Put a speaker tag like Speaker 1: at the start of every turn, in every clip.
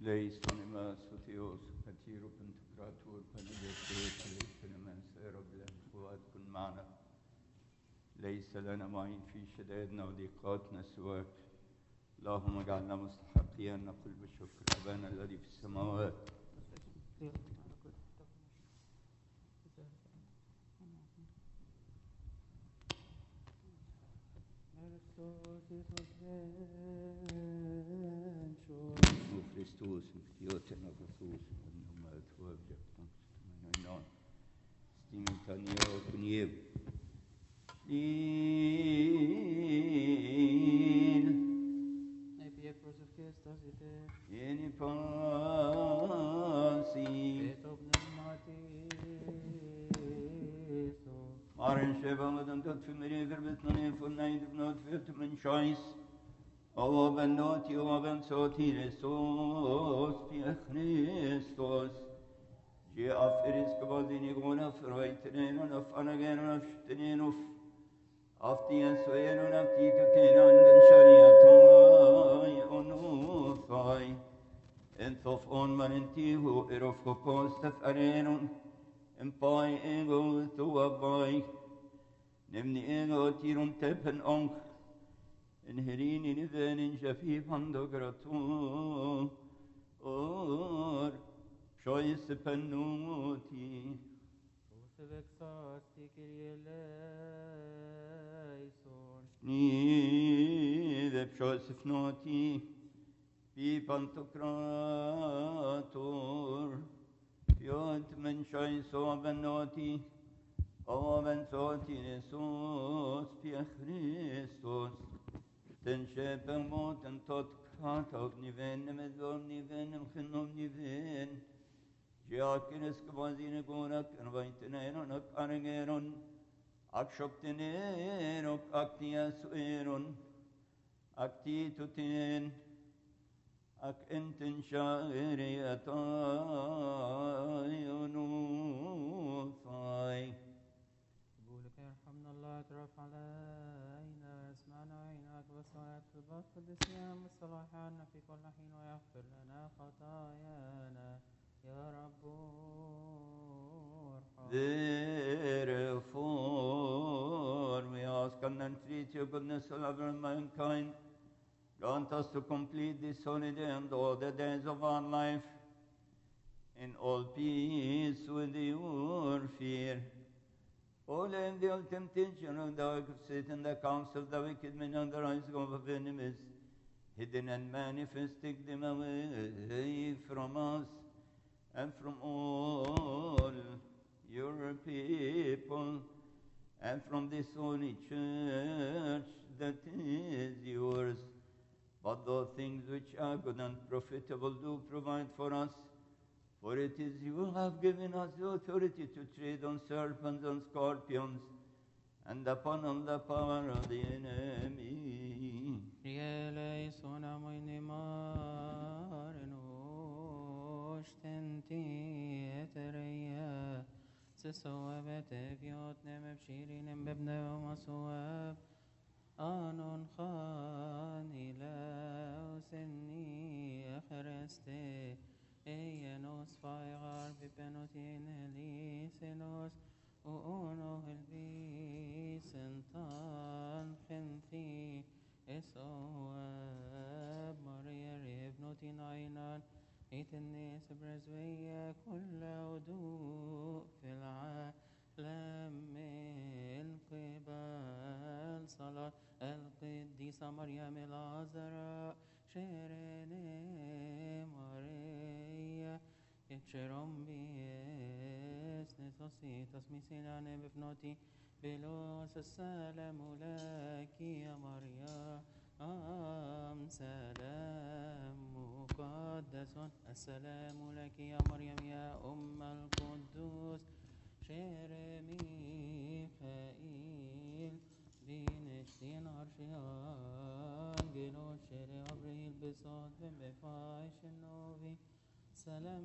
Speaker 1: Leisonimas Theos Katiro Pentakratur Panagate Leisonimas Rablan Fuad kun معنا ليس لنا معين في شدائدنا وضيقاتنا سواك اللهم اجعلنا مستحقين أن نقول بالشكر أبانا الذي في السماوات Christus Ioten of Jesus nummer 12 non Stimentanio Kuniev Vieni passi Maren Shevamadam tot Fimiri Verbetnani for 9 of not 50 men choice Oben noti, oben sotire sos, pia Christos. Je afferis gebodini gona freutenen of anagen of stenen of aftian soen of titutenan den shariatoy onuthai. Enthof on manentihu erofkopos of arenon, empai ego tu abai, nemni ego tirun tepen onk. انهريني نذان شفيف هندقرتو اور شويس بنوتي نيذب شويس فنوتي في بانتوكراتور يوت من شويس وبنوتي او بن صوتي نسوس في خريستوس Den schepen moten tot kat av niven med vom niven mkhinnom niven Jakenes kvazine gonak ervaiteneron ak arengeron ak shopteneron ak tiasueron ak tituten ak enten shaeriyatayonufay
Speaker 2: قبولك يرحمنا الله اعترف علينا اسمعنا عينك وصايا الطلبات بالصيام والصلاح عنا في كل حين ويغفر لنا خطايانا يا رب
Speaker 1: Therefore we ask and entreat your goodness all over mankind. Grant us to complete this holy day and all the days of our life in all peace with your fear. All in the old temptation of the work of Satan, the counsel of the wicked men and the rising of enemies, hidden and manifest, take them away from us and from all your people and from this holy church that is yours. But those things which are good and profitable do provide for us. For it is you who have given us the authority to tread on serpents and scorpions, and upon all the power of the enemy.
Speaker 2: آنون خاني لا سني أخرستي Enos faigar bipenutin elisenos uno helbisentan khenti esoab Maria ribnutin ainan اتنس برزوية كل ودوء في العالم من قبل صلاة القديسة مريم العذراء شيرين ماريا يتشرم بيس نتوسي تسميسينا بفنوتي بلوس السلام لك يا مريم سلام مقدس السلام لك يا مريم يا أم القدوس شير ميخائيل بنشتين عرشيان جنوش شير أبريل بصوت بفايش النوبي سلام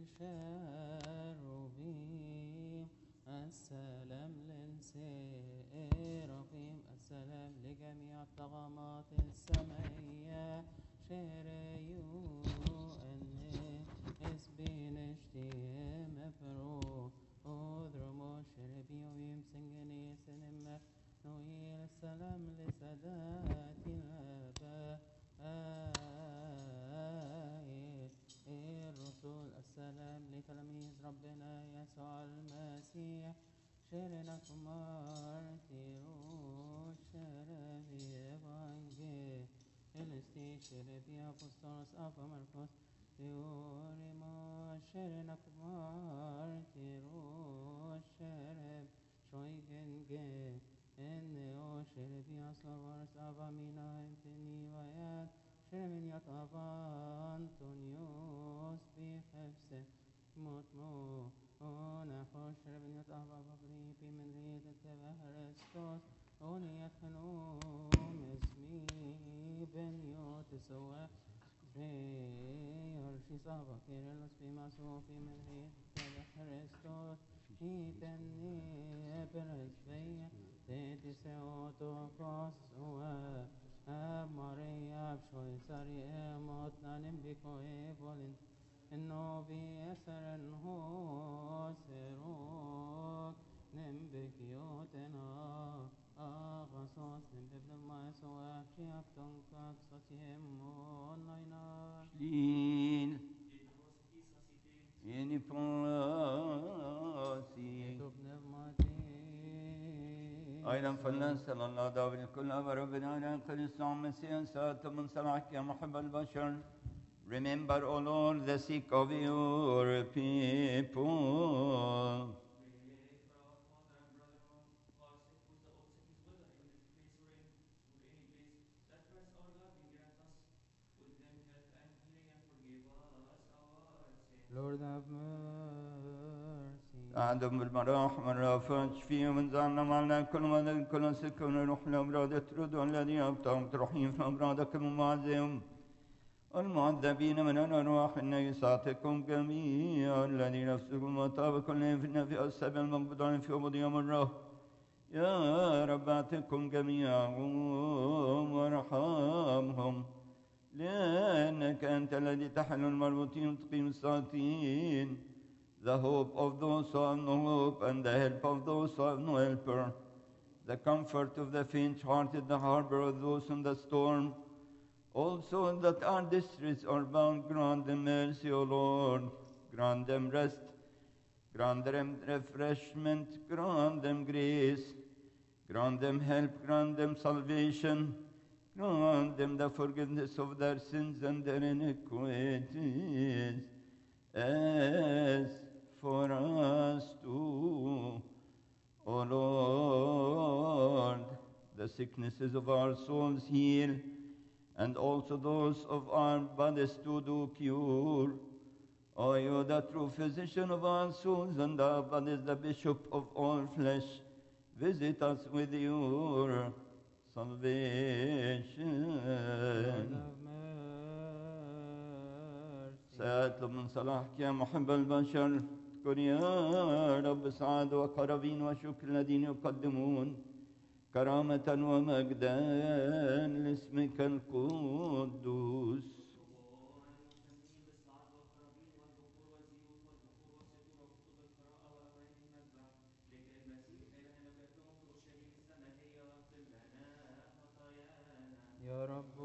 Speaker 2: للشاروبيم السلام للسيرافيم السلام لجميع الطغمات السمائية شير يو السلام لتلاميذ ربنا يسوع المسيح شرنكم مارتيروس شربي إيفانجيل إلستي شربي أبوستولوس أبا مرقس يوريما شرنكم مارتيروس شرب شويجنجي إنيو شربي أصلورس أبا مينا إنتني ويات شرمن يطابا أنطونيوس بحفظه مطمو أنا خوش شرمن يطابا بغريبي من ريد التبهرستوس أوني يتخنوم اسمي بنيوت سوا يرشي صابا كيرلس بما صوفي من ريد التبهرستوس إيتني أبرز بيا تيتي سيوتوكوس Maria Pshoisari Emot Nanim Biko Evolin Novi Eseren Hoserok Nembekiotena Agasos Nembebel Maeso Akriak Tonkak Sotiem Onlaina
Speaker 1: Shlin. Yeni Ponsi.
Speaker 2: Tub Nevmati
Speaker 1: أيضا فلنسأل الله داود الكل وربنا أن قدس مسيح سات من صلاحك يا محب البشر. Remember, O Lord, the sick of your people.
Speaker 2: Lord have mercy.
Speaker 1: أعدم بالمراحم الرافع شفيهم من زعلنا معنا كل مدى كل سكون روح الأمراض ترد الذين أبطأوا ترحيم في أمراضك المعزهم والمعذبين من الأرواح النجساتكم جميعا الذين نفسكم وطاب كلهم في النفي السبع المقبضين في أبد يوم الروح يا رب أعتقهم جميعهم وارحمهم لأنك أنت الذي تحل المربوطين وتقيم الساطين the hope of those who have no hope and the help of those who have no helper, the comfort of the faint-hearted, the harbor of those in the storm, also that our distress are bound, grant them mercy, O Lord, grant them rest, grant them refreshment, grant them grace, grant them help, grant them salvation, grant them the forgiveness of their sins and their iniquities, as for us too, O Lord, the sicknesses of our souls heal, and also those of our bodies to do cure. O you, the true physician of our souls and our bodies, the bishop of all flesh, visit us with your salvation.
Speaker 2: Lord have mercy.
Speaker 1: سأطلب من صلاحك يا محب البشر اذكر يا رب سعاد وقربين وشكر الذين يقدمون كرامة ومجدا لاسمك القدوس.
Speaker 2: يا رب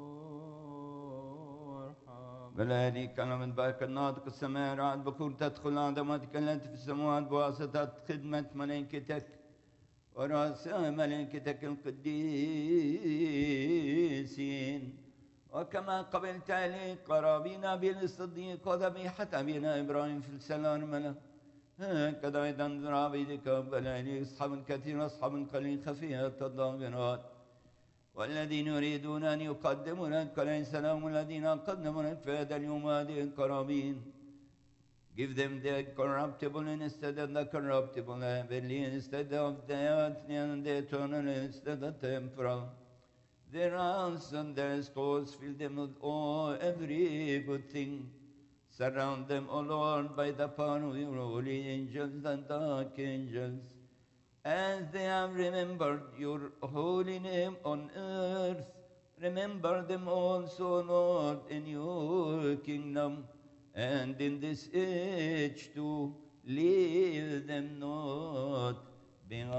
Speaker 2: ارحم.
Speaker 1: بلادي كلمة بارك الناطق السماء رعد بكور تدخل عظمتك التي في السماوات بواسطة خدمة ملائكتك ورؤساء ملائكتك القديسين، وكما قبلت عليك قرابينا بالصديق وذبيحة أبينا إبراهيم في السلام هكذا أيضا عبيدك بلادي أصحاب كثير أصحاب قليل خفية التضاغرات والذين يريدون أن يقدموا لك ليس لهم الذين قدموا لك في هذا اليوم هذه القرابين. Give them the corruptible instead of the corruptible, heavenly instead of the earthly, and the eternal instead of the temporal. Their hands and their stores fill them with all every good thing. Surround them, O Lord, by the power of your holy angels and archangels. As they have remembered your holy name on earth, remember them also, Lord, in your kingdom, and in this age too, leave them not behind.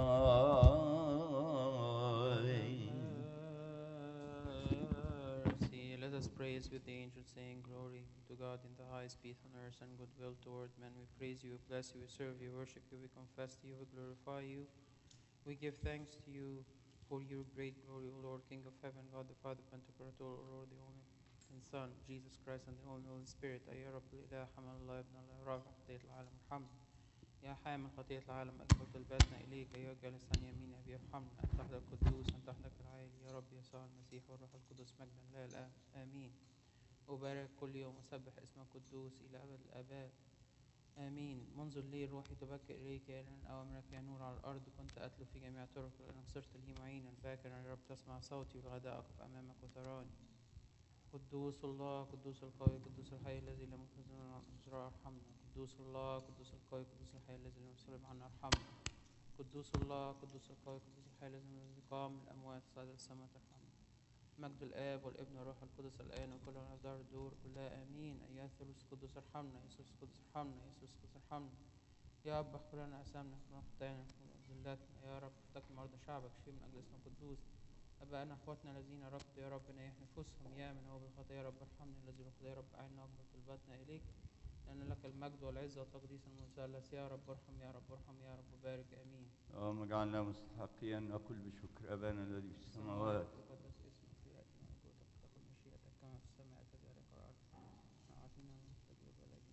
Speaker 2: Mercy. Let us praise with the angels, saying, Glory to God in the highest, peace on earth, and goodwill toward men. We praise you, we bless you, we serve you, worship you, we confess to you, we glorify you. We give thanks to you for your great glory, O Lord, King of heaven, God the Father, Pantocrator, O Lord, the only and Son, Jesus Christ, and the only Holy Spirit. يا رب الإله حمل الله ابن الله رافع خطية العالم ارحمنا. يا حامل خطية العالم أكبر طلباتنا إليك. يا جالس عن يمين أبي ارحمنا. أن تحدى القدوس، أن تحدى العالي. يا رب يسوع المسيح والروح القدس مجدا لا الآن آمين. أبارك كل يوم وسبح اسم القدوس إلى أبد الآباد آمين. منذ الليل روحي تبكر إليك يا إعلان أوامرك يا نور على الأرض. كنت أتلو في جميع طرق لأنك صرت لي معينا. باكرا يا رب تسمع صوتي والغداء أقف أمامك وتراني. قدوس الله قدوس القوي قدوس الحي الذي لم يخزن الأجراء ارحمنا. قدوس الله قدوس القوي قدوس الحي الذي لم يسلم عنا ارحمنا. قدوس الله قدوس القوي قدوس الحي الذي قام من الأموات صعد السماء ترحمنا. مجد الآب والابن والروح القدس الآن وكل على دار الدور كلها آمين. أيها الثالوث القدوس ارحمنا. يسوع القدس ارحمنا. يسوع القدس ارحمنا. يا رب اغفر لنا أثامنا اغفر خطايانا وذلاتنا. يا رب افتكر مرضى شعبك شفي من أجل اسم القدوس. أبائنا أخواتنا الذين رفضوا يا رب نيح نفوسهم يا من هو بالخطايا يا رب ارحمنا. الذي بالخطايا يا رب أعنا أكبر طلباتنا إليك لأن لك المجد والعزة والتقديس المثلث. يا رب ارحم يا رب ارحم يا رب وبارك آمين.
Speaker 1: اللهم اجعلنا مستحقين أن نقول بشكر أبانا الذي في السماوات.
Speaker 2: تقدس اسمك ليأتي ملكوتك تكن مشيئتك كما في السماء كذلك على الأرض. أعطنا المستجيب ولكن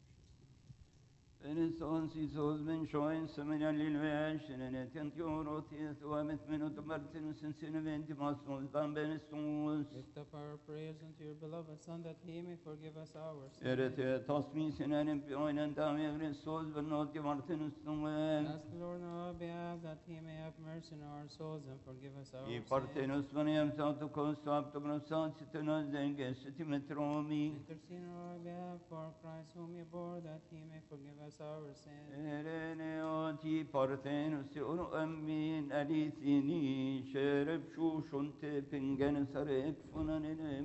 Speaker 1: Enestånsisos men sjøen som er lillvæsjene tent jordåtid og med minut og martin sinne vent i massen benestos.
Speaker 2: lift up our prayers unto your beloved Son that he may forgive us our sins.
Speaker 1: Erete tasmin sinen bioinen dami Kristus benot i martin stoen.
Speaker 2: Ask the Lord on our behalf that he may have mercy on our souls and forgive us our
Speaker 1: I
Speaker 2: sins.
Speaker 1: partenus vanem sato kosap to grosat sitena zenges timetromi.
Speaker 2: Intercede on our behalf for Christ whom you bore that he may forgive us our sins.
Speaker 1: Ereneoti partenus unu amin alithini şerep şuşun tepingen sarek funan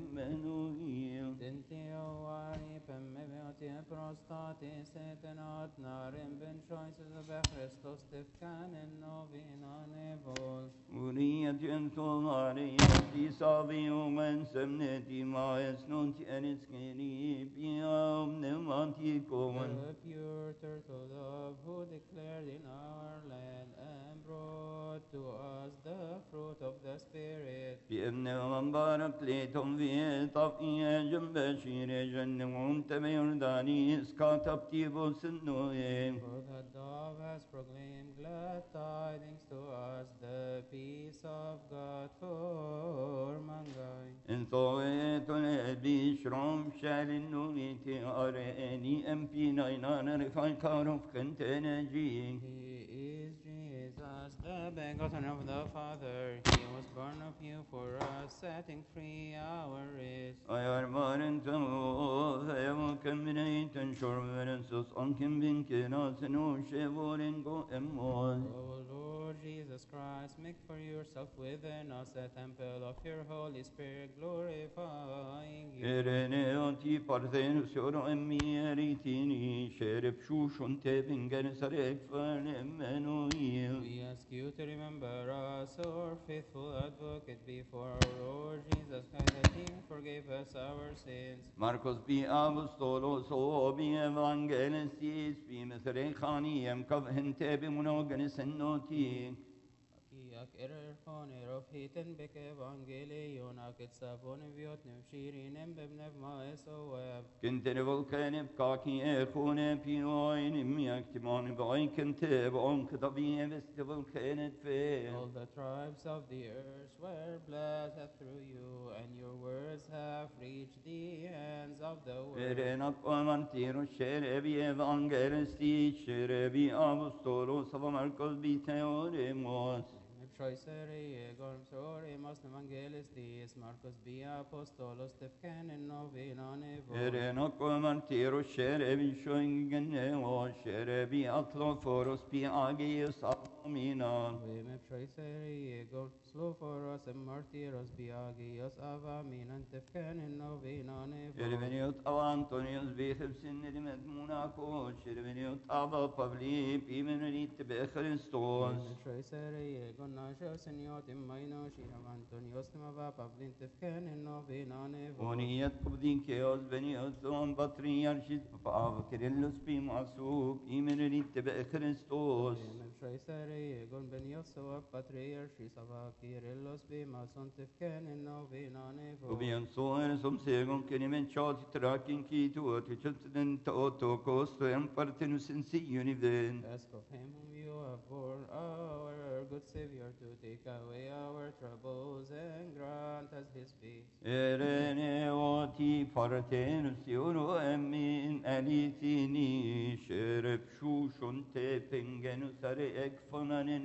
Speaker 1: emenuil.
Speaker 2: Dintio vari pemmevioti prostati setenat narim ben choices of Christos tifkanen novina nevol.
Speaker 1: Uriyet yentolariyet di saviumen semneti maesnunti eniskeni biyam nemantikon.
Speaker 2: The pure turtle dove who declared in our land and brought to us the fruit of the Spirit.
Speaker 1: بإبن ومبارك ليتم في طفئي جنب شير جنم تبيرداني اسكاتب تيبو سنوي.
Speaker 2: For the dove has proclaimed glad tidings to us, the peace of God for mankind.
Speaker 1: إن طويت الأبي شرم شال النويتي أرأني أم في نينان رفاي كارف كنت نجي.
Speaker 2: He is Jesus, the begotten of the Father. He was born of you for us, setting free our race.
Speaker 1: أيار مارن تمو ثيو كمني تنشر ونسوس أنكم بين كناس نوشبورين قو أموز.
Speaker 2: O Lord Jesus Christ, make for yourself within us a temple of your Holy Spirit, glorifying you.
Speaker 1: إرني أنتي بارثين سورو أمي ريتيني شرب شوشون تبين سرق فنمنويل.
Speaker 2: We ask you to remember us, our faithful advocate, before our Lord Jesus Christ, that he may forgive us our sins.
Speaker 1: Marcos بي أبوستولوس وبي إفانجيلستيس بي مثل خانيم كفهن تبي منوغنس النوتي.
Speaker 2: Akiak erfane of hiten bek evangelion akit savon viot nevshirinem bebnev maesoev.
Speaker 1: كنت نفولكان بكاكي أخونا بيوين ميكتمان باي كنت بعنك طبيعي بستفولكان فيه.
Speaker 2: All the tribes of the earth were blessed through you, and your words have reached the ends of the world.
Speaker 1: إرناك ومرتيرو شربي إفانجيلستيس شربي أبوستولوس وماركوس بي تيوريموس.
Speaker 2: Choisere gormsore mas evangelistis Marcos bi apostolos tefkenen novena nevo.
Speaker 1: إرناك ومرتيرو شربي شوينجن وشربي أطلوفوروس بي آجيوس أمينا.
Speaker 2: We me choisere slow for us and martyros biagios avaminan tefkenen novena nevo.
Speaker 1: شربنيوت أبا أنطونيوس بيخب سن المدموناكو شربنيوت أبا بابلي بيمن ريت بخريستوس.
Speaker 2: We me choisere Evangelos seniotim mainos, inam Antonios nema Pavlin tefken novena nevo.
Speaker 1: ونيت قبدين كيوز بنيوز دون بطريرشيس بابا كيرلس بيماسوك إيمنريت بخريستوس
Speaker 2: Amen. Traisere, egon benioso, patriarchis ava Kyrillos bimason tefken novena nevo.
Speaker 1: وبين صور سمسيغون كنمن شاتي تراكين كيتو تشتدن تأوتو كوستو يمبرتنوس انسيوني بين
Speaker 2: Ask of him whom you have borne, our good Savior, to take away our troubles and grant us his peace.
Speaker 1: إرني واتي بارتنوس يورو أمين أليثيني شرب شوشون تبنجنو ساري أكفنان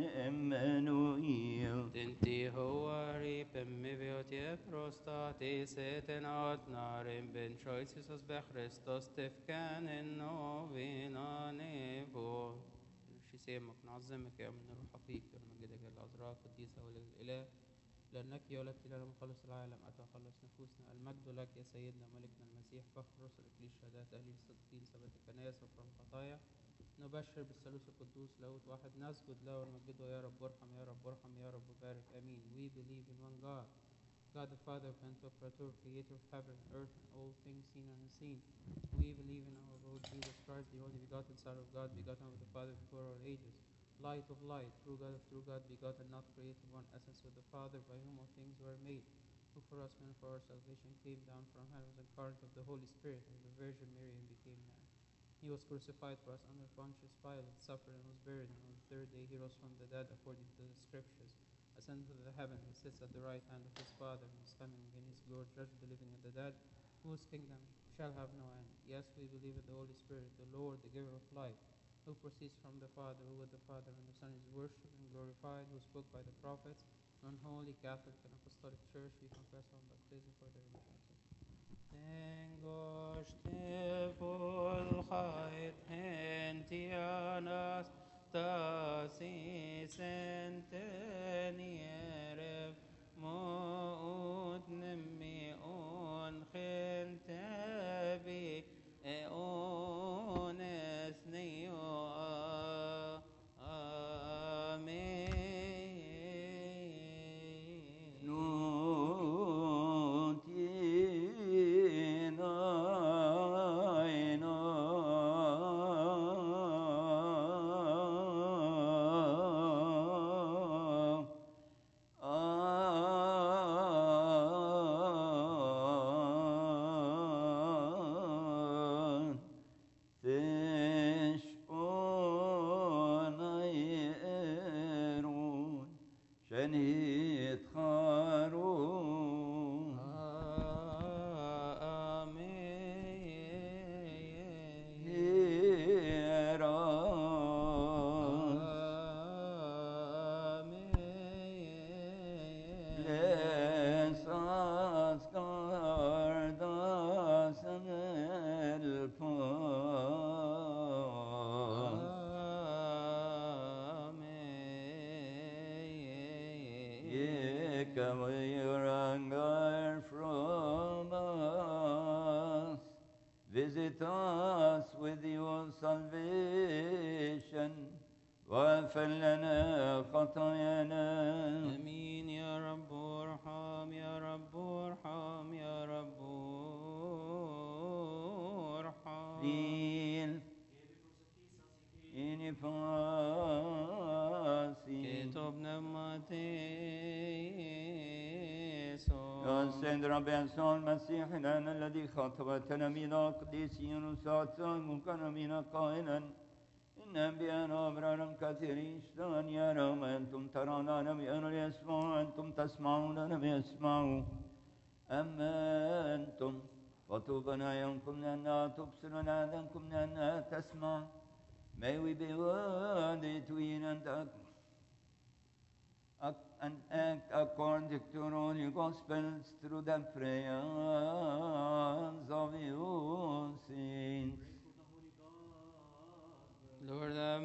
Speaker 1: إمانويل
Speaker 2: Tinti hoari pemmivioti prostati setenat narim ben choices be Christos tefkan in novena nevo. شسيمك نعظمك يا من الروح فيك ونمجدك الأزرار قديسة وللإله لأنك يا ولدت لنا مخلص العالم أتى خلص نفوسنا المجد لك يا سيدنا ملكنا المسيح فخر رسلك للشهادات أهل الصديقين ثبت الكنائس وفر الخطايا نبشر بالثالوث القدوس لاهوت واحد نسجد له ونمجده يا رب ارحم يا رب ارحم يا رب بارك آمين. We believe in one God, God the Father, Pantocrator, creator of heaven, earth, and all things seen and unseen. We believe in our Lord Jesus Christ, the only begotten Son of God, begotten of the Father before all ages, light of light, true God of true God, begotten, not created, one essence with the Father, by whom all things were made, who for us men for our salvation came down from heaven, was incarnate of the Holy Spirit, and the Virgin Mary, and became man. He was crucified for us under Pontius Pilate, suffered and was buried, and on the third day he rose from the dead according to the Scriptures, ascended to the heaven, and sits at the right hand of his Father, and is coming again his glory, judge the living and the dead, whose kingdom shall have no end. Yes, we believe in the Holy Spirit, the Lord, the giver of life, who proceeds from the Father, who with the Father and the Son is worshipped and glorified, who spoke by the prophets, an holy, Catholic, and Apostolic Church, we confess our baptism for the remission of sins. Tengoshte volchait hentianas tasis entenierev mo'ud nimmi on chintebi eon esnio amen. Visit us with your salvation واغفر لنا خطايانا. آمين يا رب ارحم يا رب ارحم يا رب ارحم.
Speaker 1: Dil in fasi.
Speaker 2: كتب
Speaker 1: يا سيد رب يسوع المسيح لنا الذي خاطبتنا من القديسين وساعتهم وكان من قائلا إن أنبياء أبرارا كثيرين اشتغل يرون أنتم ترون لم يروا يسمعوا أنتم تسمعون لم يسمعوا أما أنتم فطوبى عيونكم لأنها تبصر وآذانكم لأنها تسمع. May we be worthy to hear and act according to all your gospels through the prayers of your saints.
Speaker 2: Lord have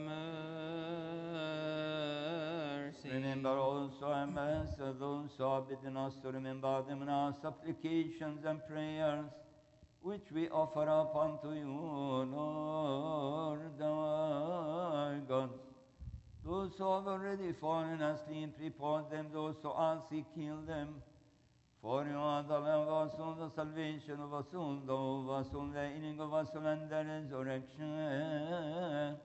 Speaker 2: mercy.
Speaker 1: Remember also our Master, those who are bidden us to remember them in our supplications and prayers, which we offer up unto you, Lord our God. Those who have already fallen asleep, report them, those who are sick, heal them. For you are the Lamb of us, the salvation of us, of us, the healing of us, and the resurrection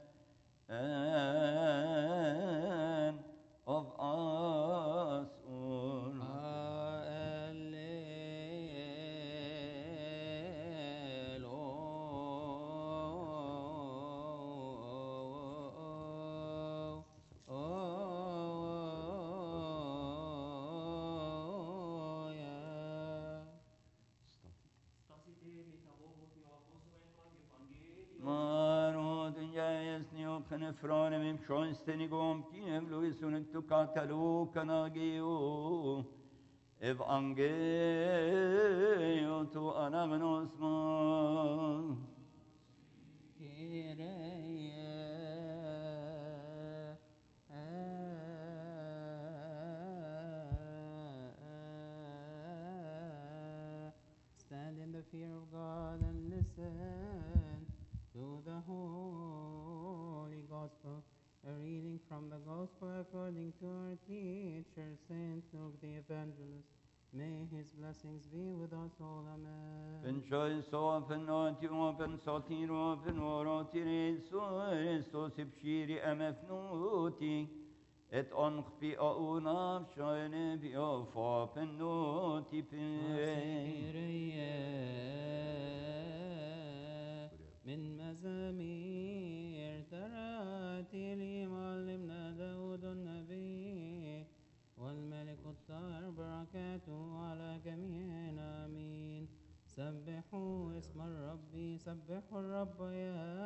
Speaker 1: of us all. Kan frane mim schönsten gom kiem Luis und tu katalu kanagio evangel tu anagnos ma
Speaker 2: Stand in the fear of God and listen to the Holy Gospel, a reading from the Gospel according to our teacher, Saint Luke the Evangelist. May his blessings be with us all. Amen.
Speaker 1: Ben choice open noti open sotir open oroti so sibshiri amfnuti et onch bi aunaf shoyne bi of open noti
Speaker 2: من مزامير تراتيل معلمنا داود النبي والملك الطاهر بركاته على جميعنا آمين. سبحوا اسم الرب سبحوا الرب يا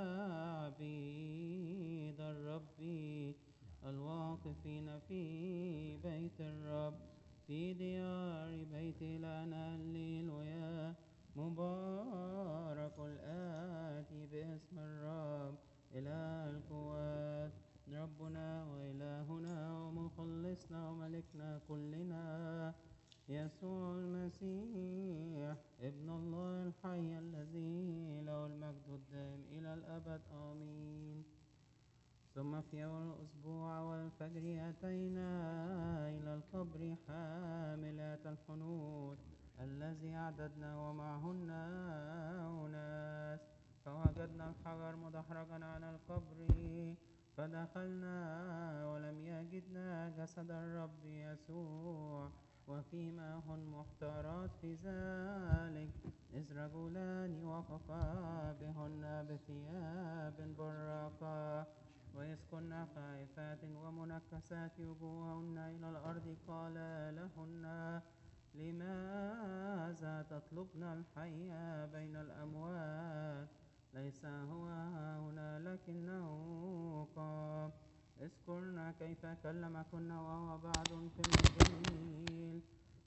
Speaker 2: عبيد الرب الواقفين في بيت الرب في ديار بيت لنا هللويا. مبارك الآتي باسم الرب إله القوات ربنا وإلهنا ومخلصنا وملكنا كلنا يسوع المسيح ابن الله الحي الذي له المجد الدائم إلى الأبد آمين. ثم في أول الأسبوع والفجر أتينا إلى القبر حاملات الحنوط الذي أعددنا ومعهن أناس فوجدنا الحجر مدحرجا على القبر فدخلنا ولم يجدنا جسد الرب يسوع وفيما هن محتارات في ذلك إذ رجلان وقفا بهن بثياب براقة وإذ كنا خائفات ومنكسات وجوههن إلى الأرض قال لهن لماذا تطلبن الحي بين الأموات ليس هو هنا لكنه قام. اذكرنا كيف كلمكن وهو بعد في الجليل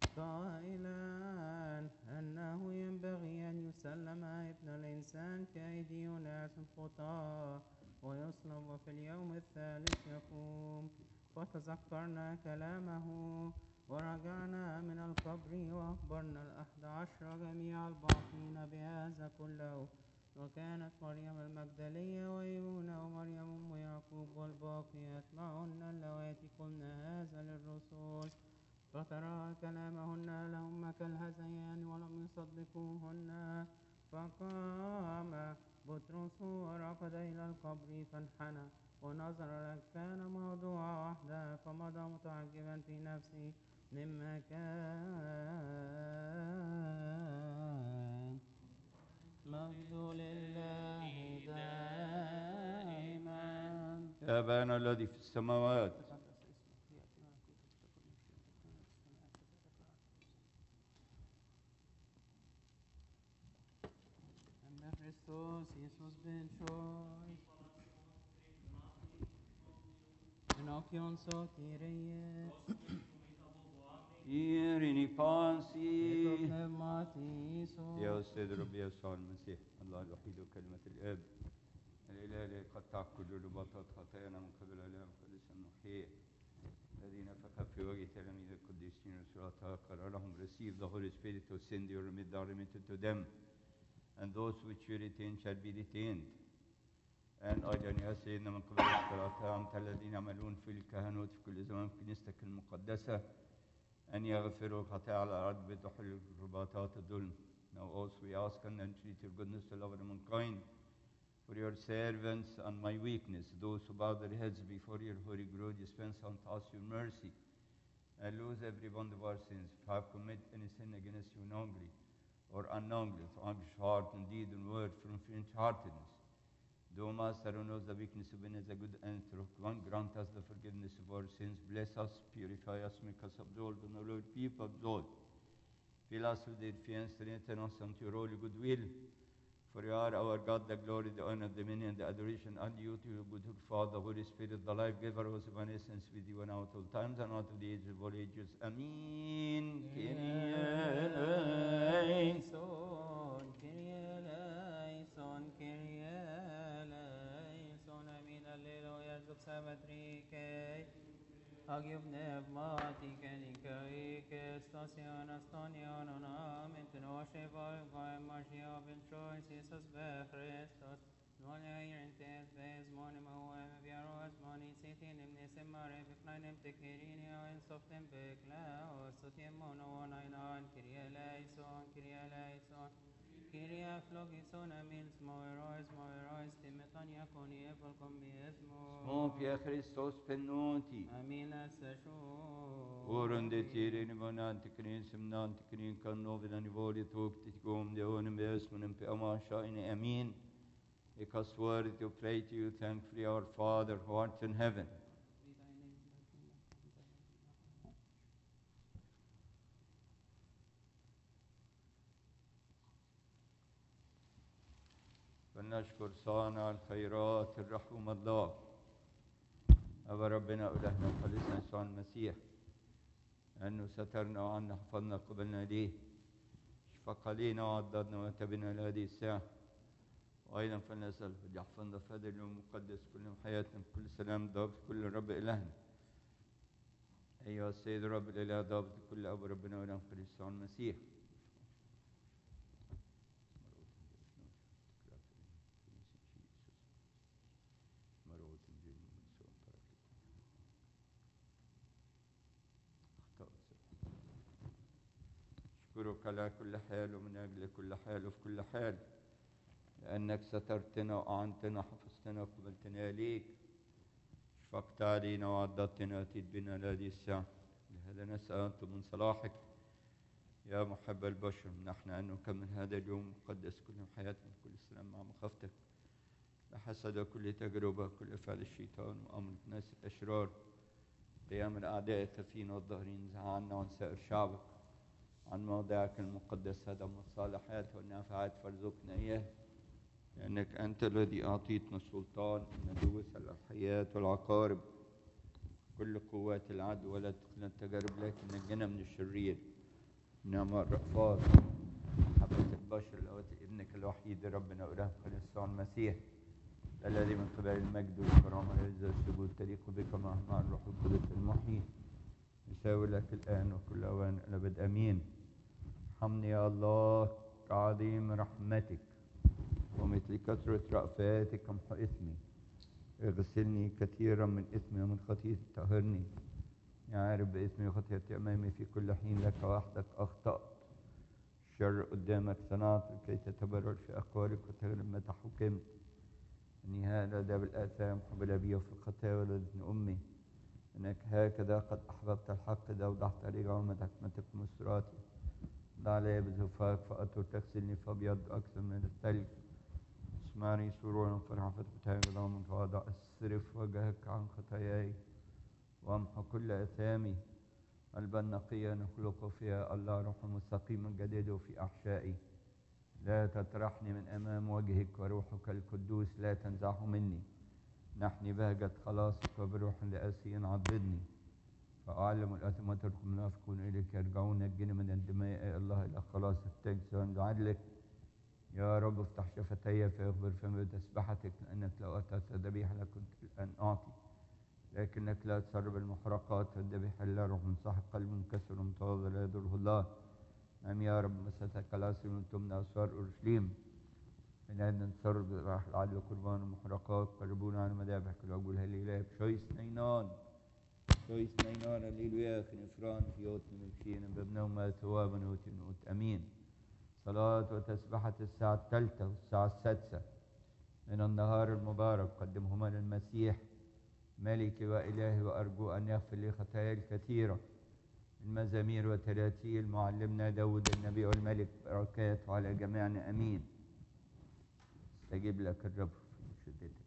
Speaker 2: قائلا أنه ينبغي أن يسلم ابن الإنسان في أيدي أناس خطاة ويصلب وفي اليوم الثالث يقوم. فتذكرنا كلامه ورجعنا من القبر وأخبرنا 11 جميع الباقين بهذا كله وكانت مريم المجدلية ويونا ومريم أم يعقوب والباقيات معهن اللواتي قلن هذا للرسل فترى كلامهن لهم كالهذيان ولم يصدقوهن. فقام بطرس وركض إلى القبر فانحنى ونظر كان موضوع وحده فمضى متعجبا في نفسه مما كان. مجد لله دائما.
Speaker 1: يا أبانا الذي في السماوات
Speaker 2: Christos, Jesus ben choice. Enochion so Kyrie.
Speaker 1: إيريني بانسي
Speaker 2: Pneumati so.
Speaker 1: يا أستاذ ربي يسوع المسيح الله الوحيد وكلمة الآب الإله الذي قطع كل رباطات خطايانا من قبل الآلام قدس النحية الذي نفخ في وجه تلاميذ القديسين رسولاتها قررهم receive the Holy Spirit to send your remit to them and those which you retain shall be retained الآن أيضا يا سيدنا من قبل الصلاة أنت الذين يعملون في الكهنوت في كل زمان في كنيستك المقدسة أن يغفروا الخطايا على الأرض بتحل رباطات الظلم. Now also we ask and entreat your goodness to love mankind for your servants and my weakness, those who bow their heads before your holy glory, dispense unto us your mercy, and lose every one of our sins. If I have committed any sin against you knowingly or unknowingly, to anxious heart and deed and word, from faint-heartedness, though Master who knows the weakness of men is a good and true one, grant us the forgiveness of our sins, bless us, purify us, make us absolved, and all our people absolved. Fill us with the fiance, strengthen us unto your holy goodwill. For you are our God, the glory, the honor, the dominion, the adoration, and you to your good Father, Holy Spirit, the life giver, who is of an essence with you and out of times and out of the age of all ages. Amen.
Speaker 2: Kyrie eleison, Kyrie eleison, Kyrie eleison. Amen. Alleluia. Zubsa matrike. Agium pneumatic nicaic station astonion amen to washe by Marcia ben choice Jesus be Christus non irentes ves monimo viaros moni sitin imnes mare bifnainem tekirini en softem beklaos sotem mono nainan Kyrie eleison Kyrie flogison amins moirois timetania coni evolcom miesmo
Speaker 1: Smok ya Christos penoti.
Speaker 2: Amin assashu
Speaker 1: Oren de tirin vanan tikrin simnan tikrin kan novidan voli tok tikom de onem besmunem pe amashaine. Amen. Make us worthy to pray to you, thankfully, our Father who art in heaven. فلنشكر صانع الخيرات الرحوم الله أبا ربنا إلهنا وخلصنا يسوع المسيح أنه سترنا وعنا حفظنا قبلنا ليه شفق علينا وعضدنا وتبنا لهذه الساعة وأيضا فلنسأل يحفظنا في هذا اليوم المقدس كل حياتنا بكل سلام ضابط كل رب إلهنا أيها السيد رب الإله ضابط كل أبو ربنا وإلهنا خليص يسوع المسيح أشكرك على كل حال ومن أجل كل حال وفي كل حال لأنك سترتنا وأعنتنا وحفظتنا وقبلتنا إليك شفقت علينا وعضدتنا وأتيت بنا لهذه الساعة لهذا نسأل أنت من صلاحك يا محب البشر نحن أن نكمل هذا اليوم المقدس كل حياتنا كل السلام مع مخافتك لا حسد كل تجربة كل فعل الشيطان وأمر ناس الأشرار قيام الأعداء فينا والظاهرين عنا وعن سائر شعبك عن موضعك المقدس هذا من الصالحات والنافعات فارزقنا إياه لأنك أنت الذي أعطيتنا السلطان أن ندوس على الحياة والعقارب كل قوات العدو ولا تدخلنا التجارب لكن نجنا من الشرير نعم الرأفات محبة البشر لوات ابنك الوحيد ربنا وإله يسوع المسيح الذي من قبل المجد والكرامة والعزة والسجود تليق بك مع الروح القدس المحيي يساوي لك الآن وكل أوان الأبد أمين. ارحمني يا الله كعظيم رحمتك ومثل كثرة رأفاتك امحو إثمي اغسلني كثيرا من إثمي ومن خطيئتي طهرني يا عارف بإثمي وخطيئتي أمامي في كل حين لك وحدك أخطأت الشر قدامك صنعت لكي تتبرر في أقوالك وتغلب متى حكمت إني هذا بالآثام حبل أبي وفي الخطايا ولدتني أمي إنك هكذا قد أحببت الحق إذا وضحت علي غومة حكمتك ومسراتي ضع علي بزفاك فأطر تغسلني فأبيض أكثر من الثلج اسمعني سرورا وفرحا فتبتهج غضاما متواضع اصرف وجهك عن خطاياي وامحو كل أثامي قلبا نقيا نخلق فيها الله روحا مستقيما جديده في أحشائي لا تطرحني من أمام وجهك وروحك القدوس لا تنزعه مني نحني بهجة خلاصك وبروح لأسي عضدني فأعلم الأثم وترك المنافقون إليك يرجعون نجني من الدماء يا الله إلى خلاصك تجسى عند عدلك يا رب افتح شفتي فيخبر فم بتسبحتك لأنك لو أتت ذبيحة لكنت الآن أعطي لكنك لا تسرب المحرقات والذبيحة إلا روح من صاحب قلب منكسر ومتواضع لا يضره الله نعم يا رب مساتك العاصي من تمنى أسوار أورشليم من أن نصر بالراح العدل وقربان ومحرقات قربونا عن مذابحك العقول هللويا بشويس نينان شويس نينان هللويا خنفران في يوت من الشين بابنه ما ثوابا نوت نوت أمين. صلاة وتسبحة الساعة 3 والساعة 6 من النهار المبارك قدمهما للمسيح ملكي وإلهي، وأرجو أن يغفر لي خطاياي الكثيرة. المزامير وتراتيل معلمنا داود النبي والملك، بركاته على جميعنا أمين. استجيب لك الرب في شدتك.